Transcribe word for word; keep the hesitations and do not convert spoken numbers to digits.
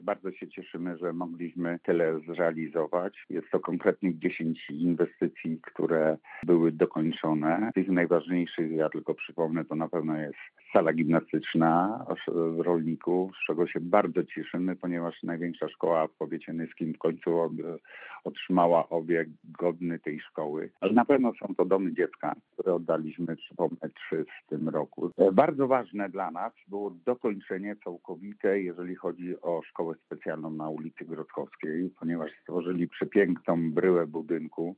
Bardzo się cieszymy, że mogliśmy tyle zrealizować. Jest to konkretnych dziesięć inwestycji, które były dokończone. Z tych najważniejszych, ja tylko przypomnę, to na pewno jest sala gimnastyczna rolników, z czego się bardzo cieszymy, ponieważ największa szkoła w powiecie nyskim w końcu otrzymała obiekt godny tej szkoły. Ale na pewno są to domy dziecka, które oddaliśmy, przypomnę, trzy w tym roku. Bardzo ważne dla nas było dokończenie całkowite, jeżeli chodzi o szkołę specjalną na ulicy Grodzkowskiej, ponieważ stworzyli przepiękną bryłę budynku,